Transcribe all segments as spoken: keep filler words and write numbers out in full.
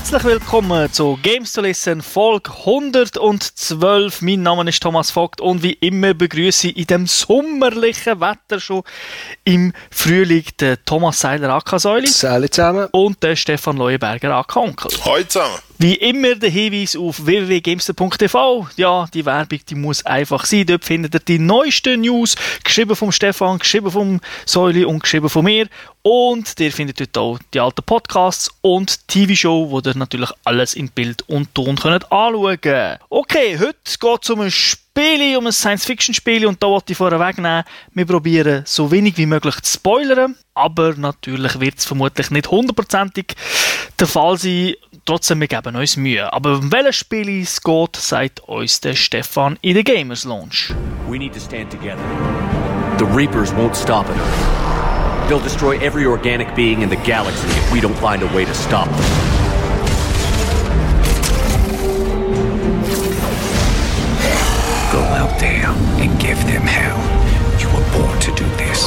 Herzlich willkommen zu Games to Listen Folge hundertzwölf. Mein Name ist Thomas Vogt und wie immer begrüße ich in dem sommerlichen Wetter schon im Frühling den Thomas Seiler aka Säuli. Salut zusammen. Und den Stefan Leuenberger aka Onkel. Hallo zusammen. Wie immer der Hinweis auf w w w punkt gamester punkt t v. Ja, die Werbung, die muss einfach sein. Dort findet ihr die neuesten News, geschrieben vom Stefan, geschrieben vom Säuli und geschrieben von mir. Und ihr findet dort auch die alten Podcasts und T V-Show, wo ihr natürlich alles in Bild und Ton könnt anschauen könnt. Okay, heute geht es um ein Spiel, um ein Science-Fiction-Spiel und da wollte ich vorher wegnehmen. Wir probieren so wenig wie möglich zu spoilern, aber natürlich wird es vermutlich nicht hundertprozentig der Fall sein. Trotzdem, wir geben uns Mühe. Aber um welches Spiel es geht, sagt uns der Stefan in der Gamers Lounge. We need to stand together. The Reapers won't stop at Earth. They'll destroy every organic being in the galaxy if we don't find a way to stop them. Go out there and give them hell. You were born to do this.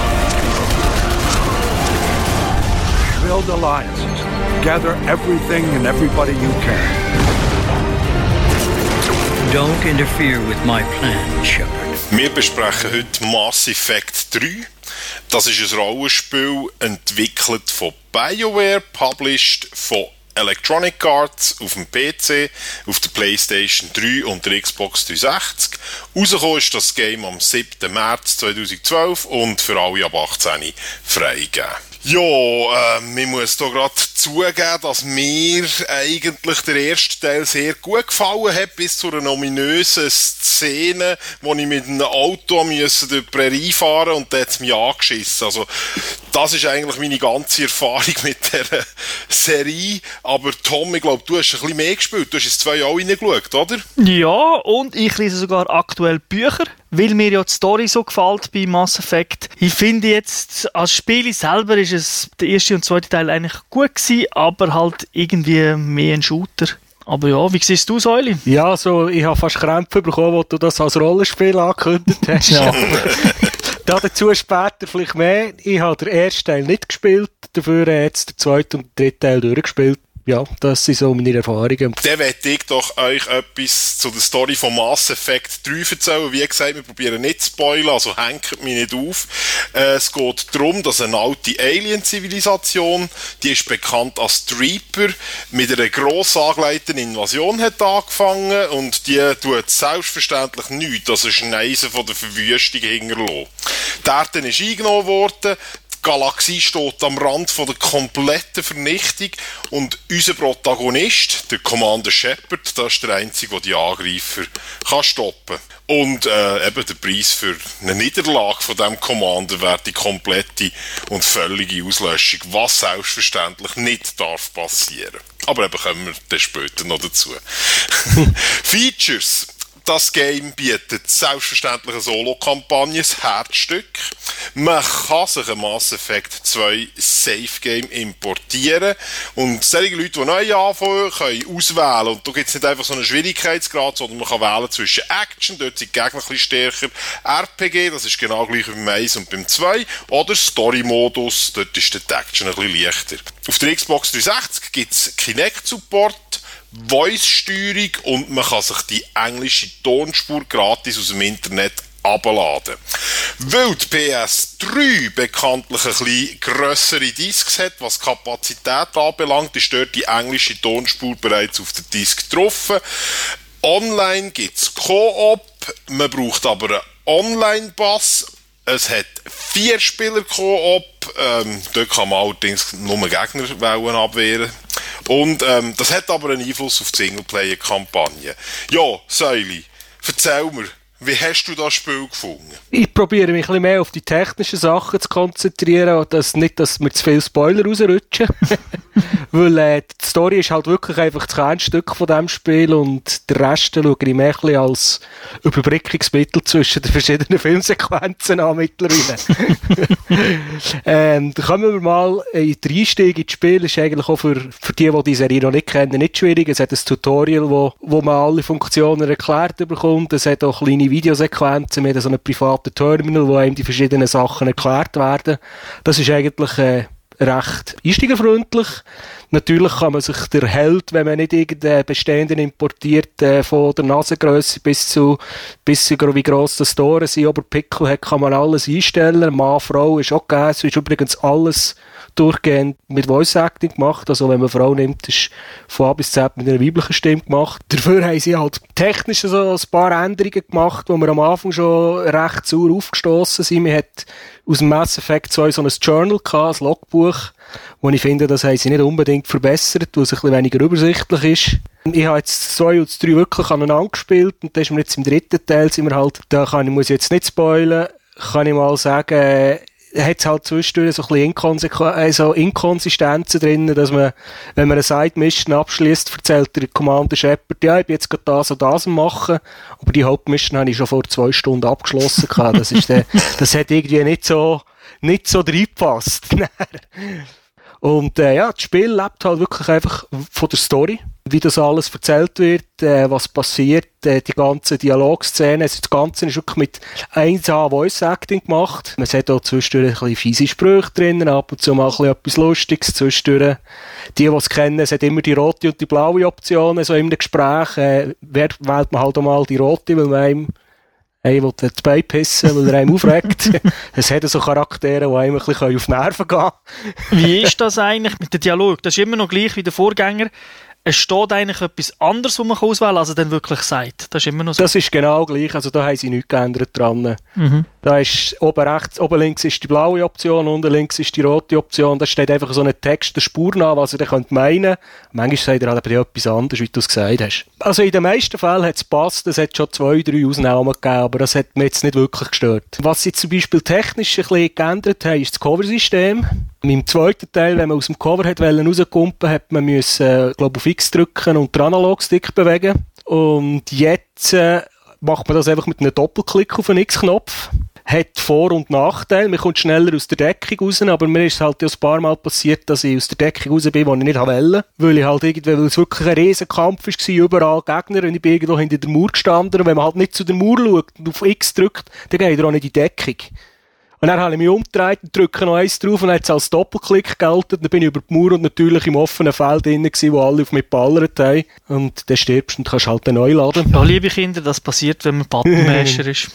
Build alliances. Gather everything and everybody you can. Don't interfere with my plan, Shepard. Wir besprechen heute Mass Effect drei. Das ist ein Rollenspiel, entwickelt von BioWare, published von Electronic Arts auf dem P C, auf der PlayStation drei und der Xbox dreihundertsechzig. Rausgekommen ist das Game am siebten März zweitausendzwölf und für alle ab achtzehn freigegeben. Ja, äh, ich muss hier gerade zugeben, dass mir eigentlich der erste Teil sehr gut gefallen hat, bis zu einer ominösen Szene, wo ich mit einem Auto musste durch die Prärie fahren und dann hat es mich angeschissen. Also, das ist eigentlich meine ganze Erfahrung mit dieser Serie. Aber Tom, ich glaube, du hast ein bisschen mehr gespielt. Du hast jetzt zwei auch reingeschaut, oder? Ja, und ich lese sogar aktuell Bücher, weil mir ja die Story so gefällt bei Mass Effect. Ich finde jetzt, als Spiel selber ist es, der erste und zweite Teil eigentlich gut gewesen, aber halt irgendwie mehr ein Shooter. Aber ja, wie siehst du, Säuli? Ja, also ich habe fast Krämpfe bekommen, als du das als Rollenspiel angekündigt hast. Ja. Da dazu später vielleicht mehr. Ich habe den ersten Teil nicht gespielt, dafür jetzt den zweiten und den dritten Teil durchgespielt. Ja, das sind so meine Erfahrungen. Dann möchte ich doch euch etwas zu der Story von Mass Effect drei erzählen. Wie gesagt, wir probieren nicht zu spoilern, also hängt mich nicht auf. Äh, es geht darum, dass eine alte Alien-Zivilisation, die ist bekannt als Reaper, mit einer gross angeleiteten Invasion hat angefangen und die tut selbstverständlich nichts, also Schneisen von der Verwüstung hinterlassen. Die Erde ist eingenommen worden. Die Galaxie steht am Rand von der kompletten Vernichtung und unser Protagonist, der Commander Shepard, das ist der Einzige, der die Angreifer kann stoppen kann. Und äh, eben der Preis für eine Niederlage von diesem Commander wäre die komplette und völlige Auslöschung, was selbstverständlich nicht darf passieren. Aber eben kommen wir dann später noch dazu. Features. Das Game bietet selbstverständlich eine Solo-Kampagne, das Herzstück. Man kann sich ein Mass Effect zwei Safe-Game importieren und solche Leute, die neu anfangen, können auswählen. Und da gibt es nicht einfach so einen Schwierigkeitsgrad, sondern man kann wählen zwischen Action, dort sind die Gegner ein bisschen stärker, R P G, das ist genau gleich wie beim eins und beim zwei, oder Story-Modus, dort ist die Action ein bisschen leichter. Auf der Xbox dreihundertsechzig gibt es Kinect-Support, Voice-Steuerung und man kann sich die englische Tonspur gratis aus dem Internet abladen. Weil die P S drei bekanntlich ein bisschen grössere Discs hat, was Kapazität anbelangt, ist dort die englische Tonspur bereits auf der Disc drauf. Online gibt es Koop, man braucht aber einen Online-Pass. Es hat vier Spieler Koop, ähm, dort kann man allerdings nur Gegner abwehren. Und ähm, das hat aber einen Einfluss auf die Singleplayer-Kampagne. Ja, Säuli, erzähl mir, wie hast du das Spiel gefunden? Ich probiere mich ein bisschen mehr auf die technischen Sachen zu konzentrieren, dass nicht, dass mir zu viele Spoiler rausrutschen. Weil äh, die Story ist halt wirklich einfach das Kernstück von diesem Spiel und der Rest schaue ich mehr ein bisschen als Überbrückungsmittel zwischen den verschiedenen Filmsequenzen an mittlerweile. ähm, dann kommen wir mal in den Einstieg ins Spiel. Ist eigentlich auch für, für die, die die Serie noch nicht kennen, nicht schwierig. Es hat ein Tutorial, wo, wo man alle Funktionen erklärt bekommt. Es hat auch kleine Videosequenzen mit so einem privaten Terminal, wo einem die verschiedenen Sachen erklärt werden. Das ist eigentlich äh, recht einsteigerfreundlich. Natürlich kann man sich der Held, wenn man nicht irgendeinen bestehenden importiert, äh, von der Nasengrösse bis zu, bis zu wie gross das Tore sind, aber Pickel hat, kann man alles einstellen. Mann, Frau ist auch gegeben. Es ist übrigens alles durchgehend mit Voice Acting gemacht. Also wenn man eine Frau nimmt, ist von A bis Z mit einer weiblichen Stimme gemacht. Dafür haben sie halt technisch so ein paar Änderungen gemacht, wo wir am Anfang schon recht sauer aufgestossen sind. Man hat aus dem Mass Effect zwei so ein Journal gehabt, ein Logbuch, wo ich finde, das haben sie nicht unbedingt verbessert, weil es ein bisschen weniger übersichtlich ist. Ich habe jetzt zwei und drei wirklich aneinander gespielt und da ist mir jetzt im dritten Teil, sind wir halt, da kann ich, muss ich jetzt nicht spoilern, kann ich mal sagen, hat es halt zwischendurch so ein bisschen Inkonsequ- also Inkonsistenzen drin, dass man, wenn man eine Side-Mission abschließt, erzählt der Commander Shepard, ja, ich bin jetzt gerade das und das am machen, aber die Hauptmission habe ich schon vor zwei Stunden abgeschlossen gehabt. Das ist der, das hat irgendwie nicht so, nicht so reingepasst. Und äh, ja, das Spiel lebt halt wirklich einfach von der Story, wie das alles erzählt wird, äh, was passiert, äh, die ganzen Dialogszenen. Also das Ganze ist wirklich mit eins A Voice Acting gemacht. Man hat auch zwischendurch ein bisschen fiese Sprüche drinnen, ab und zu mal ein bisschen etwas Lustiges zwischendurch. Die, die es kennen, es hat immer die rote und die blaue Option, so in einem Gespräch. Äh, wählt man halt auch mal die rote, weil man einem Hey, will das Bein pissen, weil er einem aufregt. Es hat so Charaktere, die einem ein bisschen auf die Nerven gehen können. Wie ist das eigentlich mit dem Dialog? Das ist immer noch gleich wie der Vorgänger. Es steht eigentlich etwas anderes, was man auswählen kann, als er dann wirklich sagt. Das ist immer noch so. Das ist genau gleich. Also da haben sie nichts geändert dran. Mhm. Da ist oben rechts, oben links ist die blaue Option, unten links ist die rote Option. Da steht einfach so ein Text der Spur nach, was er dann meinen könnte. Manchmal sagt er halt aber etwas anderes, wie du es gesagt hast. Also in den meisten Fällen hat es gepasst. Es hat schon zwei, drei Ausnahmen gegeben, aber das hat mich jetzt nicht wirklich gestört. Was sie zum Beispiel technisch ein bisschen geändert haben, ist das Cover-System. Im zweiten Teil, wenn man aus dem Cover hat rauskumpen, hat man müssen, äh, glaube auf X drücken und den Analogstick bewegen. Und jetzt äh, macht man das einfach mit einem Doppelklick auf den X-Knopf. Hat Vor- und Nachteile. Man kommt schneller aus der Deckung raus, aber mir ist halt ein paar Mal passiert, dass ich aus der Deckung raus bin, wo ich nicht wollte. Weil ich halt irgendwie, weil es wirklich ein Riesenkampf war, überall Gegner, und ich bin irgendwo hinter der Mauer gestanden, und wenn man halt nicht zu der Mauer schaut und auf X drückt, dann geht er auch nicht in die Deckung. Und dann habe ich mich umgedreht und drücke noch eins drauf und dann hat es als Doppelklick gelten. Dann bin ich über die Mauer und natürlich im offenen Feld drin gewesen, wo alle auf mich geballert haben. Und dann stirbst du und kannst halt dann neu laden. Ja, liebe Kinder, das passiert, wenn man Buttonmasher ist.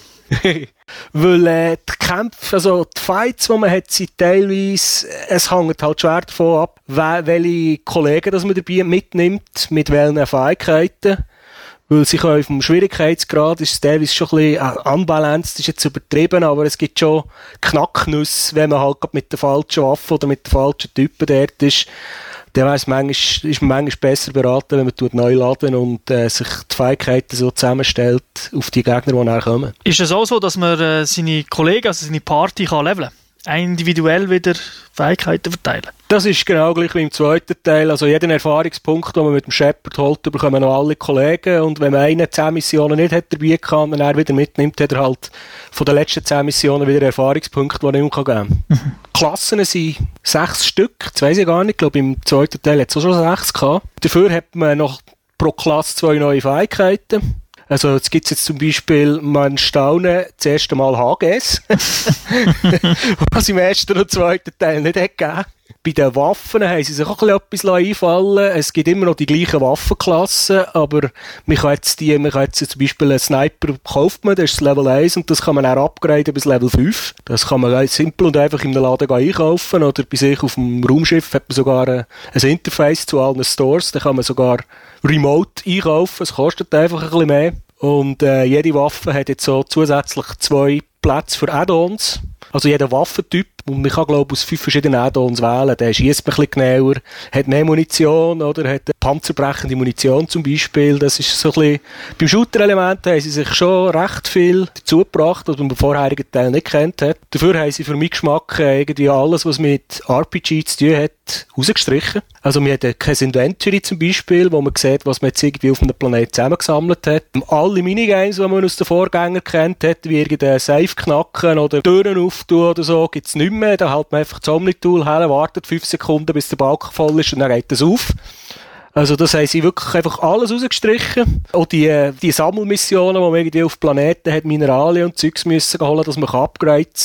Weil äh, die Kämpfe, also die Fights, die man hat, sind teilweise, es hängt halt schwer davon ab, welche Kollegen das man dabei mitnimmt, mit welchen Fähigkeiten. Weil sie können auf dem Schwierigkeitsgrad, ist es teilweise schon ein bisschen äh, unbalanced, ist jetzt übertrieben, aber es gibt schon Knacknüsse, wenn man halt mit der falschen Waffe oder mit den falschen Typen dort ist. Dann ist man manchmal, ist man manchmal besser beraten, wenn man tut neu laden und äh, sich die Fähigkeiten so zusammenstellt auf die Gegner, die nachher kommen. Ist es auch so, dass man äh, seine Kollegen, also seine Party kann leveln? Individuell wieder Fähigkeiten verteilen? Das ist genau gleich wie im zweiten Teil. Also jeden Erfahrungspunkt, den man mit dem Shepard holt, bekommen noch alle Kollegen. Und wenn man eine zehn Missionen nicht hat dabei kann und er wieder mitnimmt, hat er halt von den letzten zehn Missionen wieder Erfahrungspunkte, die er ihm geben kann. Mhm. Klassen sind sechs Stück. Das weiss ich gar nicht. Ich glaube, im zweiten Teil hat es auch schon sechs gehabt. Dafür hat man noch pro Klasse zwei neue Fähigkeiten. Also, jetzt gibt's jetzt zum Beispiel, man staunen, das erste Mal H G S. Was im ersten und zweiten Teil nicht hat gegeben. Bei den Waffen haben sie sich auch ein bisschen etwas einfallen. Es gibt immer noch die gleichen Waffenklassen, aber man kann jetzt die, man kann jetzt zum Beispiel einen Sniper kauft man, das ist das Level eins und das kann man auch upgraden bis Level fünf. Das kann man ganz simpel und einfach in einem Laden einkaufen oder bei sich auf dem Raumschiff hat man sogar ein, ein Interface zu allen Stores, da kann man sogar remote einkaufen, es kostet einfach ein bisschen mehr. Und äh, jede Waffe hat jetzt so zusätzlich zwei Plätze für Add-ons. Also jeder Waffentyp. Und man kann, glaube ich, aus fünf verschiedenen Add-ons wählen. Der schießt ein bisschen genauer, hat mehr Munition, oder hat panzerbrechende Munition zum Beispiel. Das ist so ein bisschen, beim Shooter-Element haben sie sich schon recht viel dazu gebracht, was man beim vorherigen Teil nicht kennt hat. Dafür haben sie für meinen Geschmack irgendwie alles, was mit R P G zu tun hat, rausgestrichen. Also wir haben kein Inventory zum Beispiel, wo man sieht, was man jetzt irgendwie auf einem Planeten zusammengesammelt hat. Alle Minigames, die man aus den Vorgängern kennt hat, wie irgendein Safe knacken oder Türen auftun oder so, gibt's nicht mehr. Da hält man einfach das Omni-Tool her, wartet fünf Sekunden, bis der Balken voll ist und dann geht das auf. Also das haben sie wirklich einfach alles rausgestrichen. Auch die, die Sammelmissionen, wo man irgendwie auf Planeten hat, Mineralien und Zeugs müssen holen, dass man Upgrades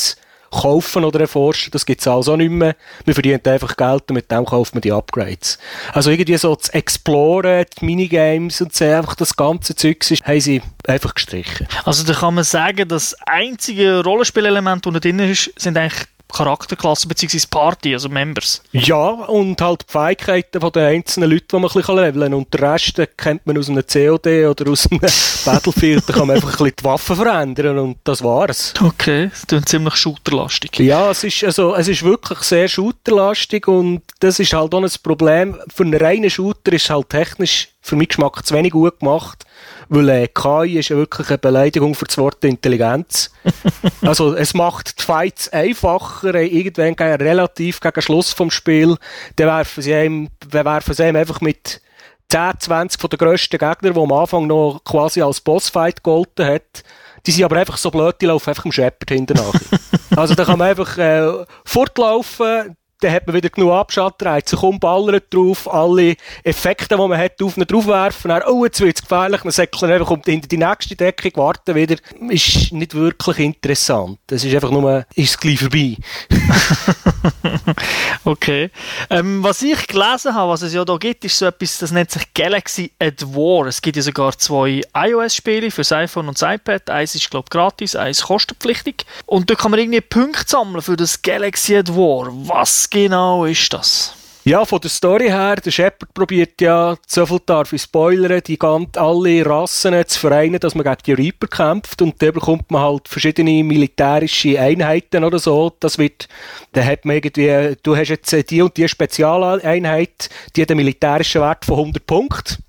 kaufen oder erforschen, das gibt's also auch nicht mehr. Man verdient einfach Geld und mit dem kauft man die Upgrades. Also irgendwie so das Exploren, die Minigames und so, einfach das ganze Zeugs ist, haben sie einfach gestrichen. Also da kann man sagen, das einzige Rollenspielelement, das da drin ist, sind eigentlich Charakterklassen bzw. Party, also Members. Ja, und halt die Fähigkeiten von den einzelnen Leuten, die man ein bisschen leveln kann. Und den Rest den kennt man aus einem C O D oder aus einem Battlefield. Da kann man einfach ein bisschen die Waffen verändern und das war's. Okay, das klingt ziemlich shooterlastig. Ja, es ist, also, es ist wirklich sehr shooterlastig und das ist halt auch ein Problem. Für einen reinen Shooter ist es halt technisch für meinen Geschmack zu wenig gut gemacht. Weil äh, K I ist ja wirklich eine Beleidigung für das Wort Intelligenz. Also es macht die Fights einfacher, äh, irgendwann relativ gegen Schluss vom Spiel. Dann werfen sie einem, werfen sie einem einfach mit zehn, zwanzig von den grössten Gegnern, die am Anfang noch quasi als Bossfight gegolten hat. Die sind aber einfach so blöd, die laufen einfach im Shepard hinten nach. Also da kann man einfach äh, fortlaufen, dann hat man wieder genug Abstand, dreht sich um, ballert drauf, alle Effekte, die man hat, auf ihn draufwerfen, dann, oh, jetzt wird's gefährlich, dann säckeln einfach um die, die nächste Deckung, warten wieder. Ist nicht wirklich interessant. Es ist einfach nur, ist es gleich vorbei. Okay. Ähm, was ich gelesen habe, was es ja da gibt, ist so etwas, das nennt sich Galaxy at War. Es gibt ja sogar zwei iOS-Spiele für das iPhone und das iPad. Eins ist, glaube ich, gratis, eins kostenpflichtig. Und da kann man irgendwie Punkte sammeln für das Galaxy at War. Was genau ist das? Ja, von der Story her, der Shepard probiert ja, so viel darf ich spoilern, die ganzen, alle Rassen zu vereinen, dass man gegen die Reaper kämpft und da bekommt man halt verschiedene militärische Einheiten oder so. Das wird, da hat man irgendwie, du hast jetzt die und die Spezialeinheit, die hat einen militärischen Wert von hundert Punkten.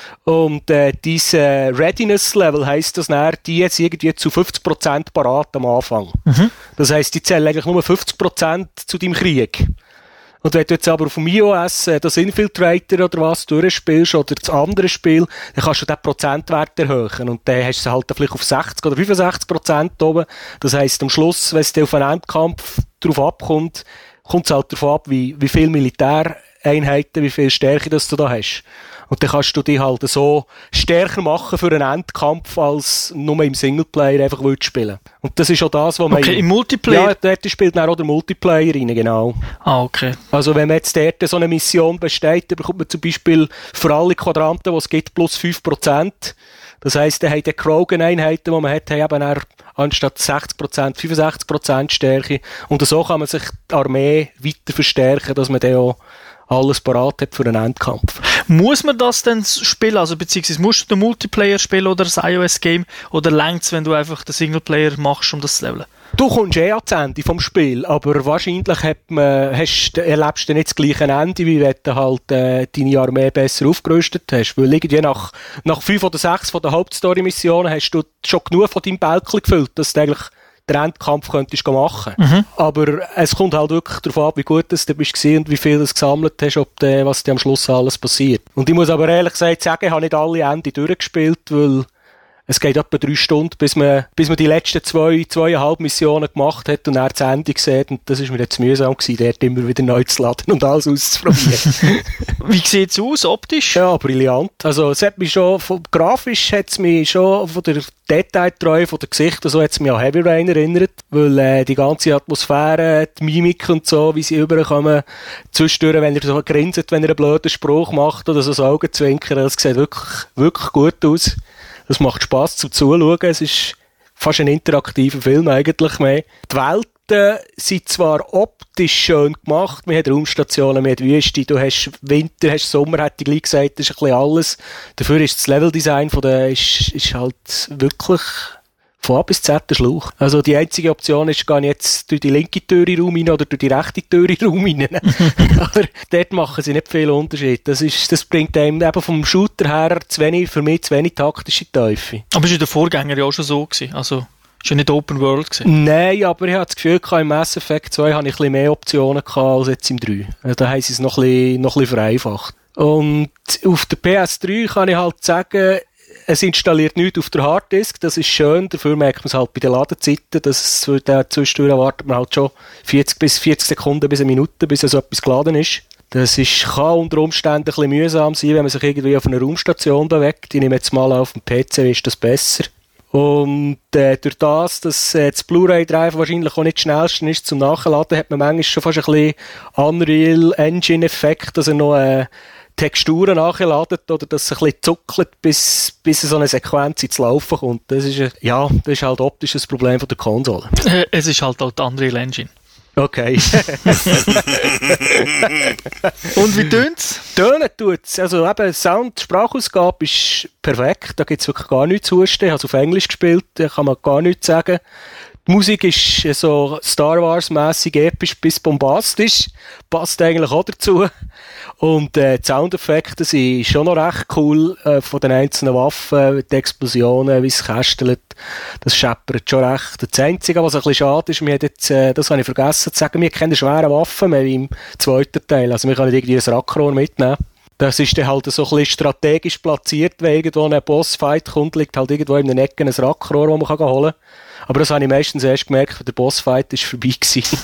Und äh, diese Readiness-Level heisst das dann, die jetzt irgendwie zu fünfzig Prozent parat am Anfang. Mhm. Das heisst, die zählen eigentlich nur fünfzig Prozent zu deinem Krieg. Und wenn du jetzt aber auf dem iOS äh, das Infiltrator oder was durchspielst oder das andere Spiel, dann kannst du den Prozentwert erhöhen. Und dann hast du halt vielleicht auf sechzig oder fünfundsechzig Prozent oben. Das heisst, am Schluss, wenn es dir auf einen Endkampf drauf abkommt, kommt es halt darauf ab, wie, wie viel Militäreinheiten, wie viel Stärke das du da hast. Und dann kannst du dich halt so stärker machen für einen Endkampf, als nur im Singleplayer einfach willst spielen. Und das ist auch das, was man... Okay, im Multiplayer? Ja, dort spielt dann auch der Multiplayer rein, genau. Ah, okay. Also wenn man jetzt dort so eine Mission besteht, dann bekommt man zum Beispiel für alle Quadranten, die es gibt, plus fünf Prozent. Das heisst, dann haben die Krogan-Einheiten, die man hat, haben eben dann anstatt sechzig Prozent, fünfundsechzig Prozent Stärke. Und so kann man sich die Armee weiter verstärken, dass man dann auch alles parat hat für einen Endkampf. Muss man das denn spielen? Also beziehungsweise musst du den Multiplayer spielen oder das iOS-Game? Oder längt's, wenn du einfach den Singleplayer machst, um das zu leveln? Du kommst eh ans Ende vom Spiel, aber wahrscheinlich hat man, hast, erlebst du nicht das gleiche Ende, wie wenn du halt äh, deine Armee besser aufgerüstet hast. Weil irgendwie nach, nach fünf oder sechs von den Hauptstory-Missionen hast du schon genug von deinem Bälkchen gefüllt, dass du eigentlich den Endkampf könntest machen. Mhm. Aber es kommt halt wirklich darauf ab, wie gut du bist und wie viel du gesammelt hast, ob de, was dir am Schluss alles passiert. Und ich muss aber ehrlich gesagt sagen, ich habe nicht alle Ende durchgespielt, weil es geht etwa drei Stunden, bis man, bis man die letzten zwei, zweieinhalb Missionen gemacht hat und dann das Ende sieht. Und das ist mir jetzt mühsam gewesen, dort immer wieder neu zu laden und alles auszuprobieren. Wie sieht es aus, optisch? Ja, brillant. Also, es hat mich schon, von, grafisch hat es mich schon von der Detailtreue, von der Gesichter, so hat es mich an Heavy Rain erinnert. Weil, äh, die ganze Atmosphäre, die Mimik und so, wie sie rüberkommen, zwischendurch, wenn er so grinset, wenn er einen blöden Spruch macht oder so das Augenzwinkern, das sieht wirklich, wirklich gut aus. Es macht Spass zum Zuschauen. Es ist fast ein interaktiver Film eigentlich mehr. Die Welten sind zwar optisch schön gemacht. Wir haben Raumstationen, wir haben Wüste, du hast Winter, hast Sommer, hätte ich gleich gesagt, das ist ein bisschen alles. Dafür ist das Leveldesign von der, ist, ist halt wirklich von A bis Z der Schlauch. Also die einzige Option ist, gehe ich jetzt durch die linke Tür in den Raum rein oder durch die rechte Tür in den Raum rein. Aber dort machen sie nicht viel Unterschied. Das, ist, das bringt einem eben vom Shooter her zu wenig, für mich zu wenig taktische Teufel. Aber ist ja der Vorgänger ja auch schon so gewesen. Also ist ja nicht Open World gewesen. Nein, aber ich habe das Gefühl, im Mass Effect zwei habe ich ein bisschen mehr Optionen gehabt als jetzt im drei. Also da haben sie es noch ein bisschen, noch ein bisschen vereinfacht. Und auf der P S drei kann ich halt sagen, es installiert nichts auf der Harddisk, das ist schön, dafür merkt man es halt bei den Ladezeiten, dass es zwischendurch wartet man halt schon vierzig bis vierzig Sekunden bis eine Minute, bis so etwas geladen ist. Das ist, kann unter Umständen ein bisschen mühsam sein, wenn man sich irgendwie auf einer Raumstation bewegt. Ich nehme jetzt mal auf dem P C, ist das besser. Und äh, durch das, dass äh, das Blu-ray-Drive wahrscheinlich auch nicht das schnellste ist zum Nachladen, hat man manchmal schon fast ein bisschen Unreal Engine-Effekt, dass er noch äh, Texturen nachladet oder dass es ein bisschen zuckelt, bis, bis so eine Sequenz ins Laufen kommt. Das ist, äh, ja, das ist halt optisch ein Problem von der Konsole. Äh, es ist halt auch die Unreal Engine. Okay. Und wie tönt's? Tönen tut's. Also eben, Sound, Sprachausgabe ist perfekt. Da gibt's wirklich gar nichts zu stehen. Ich habe es auf Englisch gespielt, da kann man gar nichts sagen. Die Musik ist so Star Wars-mässig episch bis bombastisch. Passt eigentlich auch dazu. Und äh, die Soundeffekte sind schon noch recht cool äh, von den einzelnen Waffen, die Explosionen, wie es kästelt. Das scheppert schon recht. Das Einzige, was ein bisschen schade ist, wir haben jetzt, äh, das habe ich vergessen zu sagen, wir haben keine schweren Waffen mehr wie im zweiten Teil. Also wir können nicht irgendwie ein Rackrohr mitnehmen. Das ist dann halt so ein bisschen strategisch platziert, wenn irgendwo ein Bossfight kommt, liegt halt irgendwo in den Ecken ein Rackrohr, das man holen kann. Aber das habe ich meistens erst gemerkt, wenn der Bossfight ist vorbei gewesen.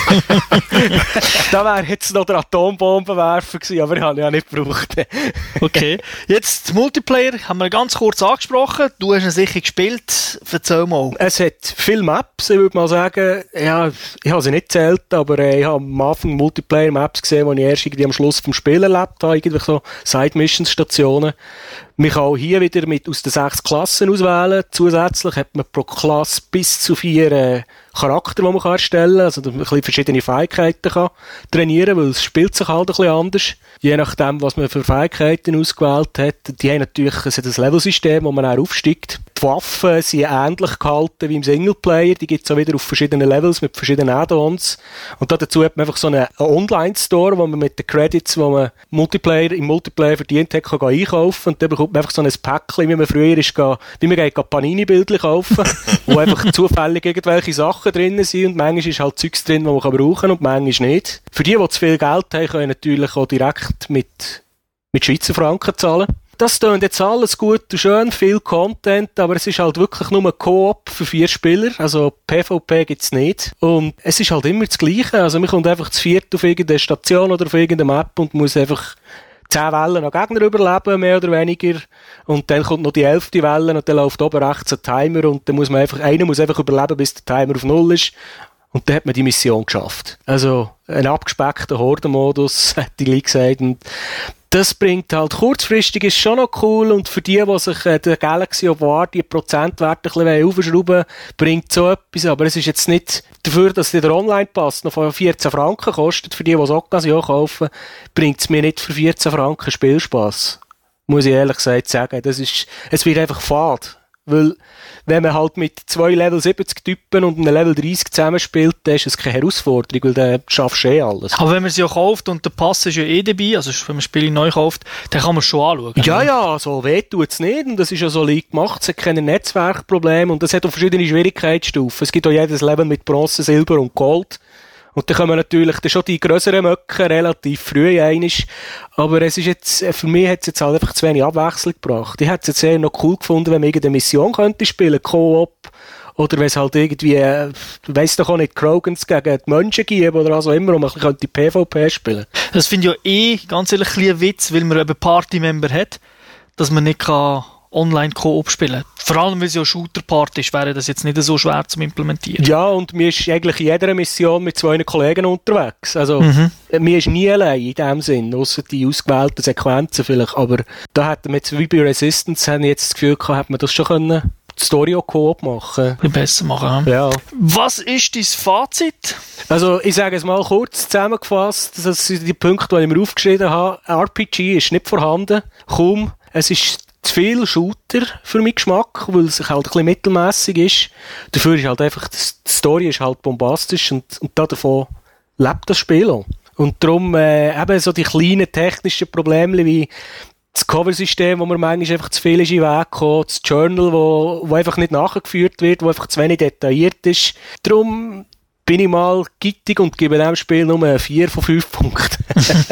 Da wäre jetzt noch der Atombombenwerfer gewesen, aber ich habe ihn ja nicht gebraucht. Okay. Jetzt Multiplayer haben wir ganz kurz angesprochen. Du hast ihn sicher gespielt. Erzähl mal. Es hat viele Maps, ich würde mal sagen. Ja, ich habe sie nicht gezählt, aber äh, ich habe am Anfang Multiplayer-Maps gesehen, die ich erst irgendwie am Schluss vom Spiel erlebt habe. Irgendwie so Side-Mission-Stationen. Man kann auch hier wieder mit aus den sechs Klassen auswählen. Zusätzlich hat man pro Klasse bis zu vier äh, Charakter, die man kann erstellen kann. Also, dass man ein bisschen verschiedene Fähigkeiten kann trainieren, weil es spielt sich halt ein bisschen anders. Je nachdem, was man für Fähigkeiten ausgewählt hat. Die haben natürlich, es hat ein Levelsystem, wo man auch aufsteigt. Die Waffen sind ähnlich gehalten wie im Singleplayer. Die gibt es auch wieder auf verschiedenen Levels mit verschiedenen Add-ons. Und dazu hat man einfach so einen, einen Online-Store, wo man mit den Credits, die man Multiplayer, im Multiplayer verdient hat, kann einkaufen. Und dann bekommt man einfach so ein Päckchen, wie man früher ist, wie man geht Panini-Bildchen kaufen, wo einfach zufällig irgendwelche Sachen drin sind. Und manchmal ist halt Zeugs drin, das man brauchen kann und manchmal nicht. Für die, die zu viel Geld haben, können natürlich auch direkt mit, mit Schweizer Franken zahlen. Das tönt jetzt alles gut und schön, viel Content, aber es ist halt wirklich nur Koop für vier Spieler, also PvP gibt's nicht. Und es ist halt immer das Gleiche, also man kommt einfach zu viert auf irgendeine Station oder auf irgendeine Map und muss einfach zehn Wellen an Gegner überleben, mehr oder weniger. Und dann kommt noch die elfte Welle und dann läuft oben rechts ein Timer und dann muss man einfach, einer muss einfach überleben, bis der Timer auf Null ist. Und dann hat man die Mission geschafft. Also, ein abgespeckter Hordenmodus, hätte ich gesagt. Und das bringt halt kurzfristig, ist schon noch cool. Und für die, die sich äh, der Galaxy of War die Prozentwerte ein bisschen aufschrauben, bringt so etwas. Aber es ist jetzt nicht dafür, dass der Online-Pass noch von vierzehn Franken kostet. Für die, die es Occasion kaufen, bringt es mir nicht für vierzehn Franken Spielspass. Muss ich ehrlich gesagt sagen. Das ist, es wird einfach fad. Weil, wenn man halt mit zwei Level siebzig Typen und einem Level dreißig zusammenspielt, dann ist es keine Herausforderung, weil dann schaffst du eh alles. Aber wenn man sie ja kauft und der Pass ist ja eh dabei, also wenn man das Spiel neu kauft, dann kann man es schon anschauen. Ja, ja, so weh tut es nicht und das ist ja solid gemacht, es hat keine Netzwerkprobleme und es hat auch verschiedene Schwierigkeitsstufen. Es gibt auch jedes Level mit Bronze, Silber und Gold. Und dann kommen natürlich dann schon die grösseren Möcken relativ früh einig. Aber es ist jetzt, für mich hat es jetzt halt einfach zu wenig Abwechslung gebracht. Ich hätte es jetzt eher noch cool gefunden, wenn man irgendeine Mission könnte spielen, Co-op. Oder wenn es halt irgendwie, äh, weiss doch auch nicht, Krogans gegen die Menschen gibt oder was auch immer, und man könnte PvP spielen. Das finde ich ja eh, ganz ehrlich, ein bisschen Witz, weil man eben Party-Member hat, dass man nicht kann Online-Koop spielen. Vor allem, weil es ja Shooter-Part ist, wäre das jetzt nicht so schwer zu implementieren. Ja, und mir ist eigentlich in jeder Mission mit zwei Kollegen unterwegs. Also, mhm. mir ist nie allein in dem Sinn, ausser die ausgewählten Sequenzen vielleicht. Aber da hätte man jetzt, wie bei Resistance, habe ich jetzt das Gefühl gehabt, hätte man das schon können, die Story auch Koop machen. Ein besser machen. Ja. Was ist dein Fazit? Also, ich sage es mal kurz zusammengefasst, das sind die Punkte, die ich mir aufgeschrieben habe. R P G ist nicht vorhanden. Kaum. Es ist zu viel Shooter für meinen Geschmack, weil es halt ein bisschen mittelmässig ist. Dafür ist halt einfach, die Story ist halt bombastisch und, und davon lebt das Spiel auch. Und darum, äh, eben so die kleinen technischen Probleme wie das Cover-System, wo man manchmal einfach zu viel ist in den Weg gekommen, das Journal, wo, wo einfach nicht nachgeführt wird, wo einfach zu wenig detailliert ist. Darum bin ich mal gittig und gebe dem Spiel nur vier von fünf Punkten.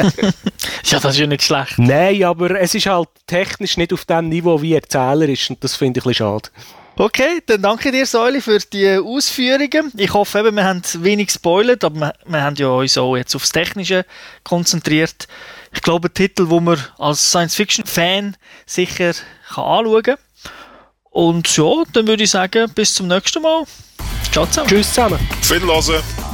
Ja, das ist ja nicht schlecht. Nein, aber es ist halt technisch nicht auf dem Niveau, wie Erzähler ist, und das finde ich ein bisschen schade. Okay, dann danke dir, Säuli, für die Ausführungen. Ich hoffe eben, wir haben wenig gespoilert, aber wir, wir haben ja uns auch jetzt aufs Technische konzentriert. Ich glaube, ein Titel, den man als Science-Fiction-Fan sicher kann anschauen kann. Und ja, dann würde ich sagen, bis zum nächsten Mal. Ciao zusammen. Tschüss zusammen. Viel hören.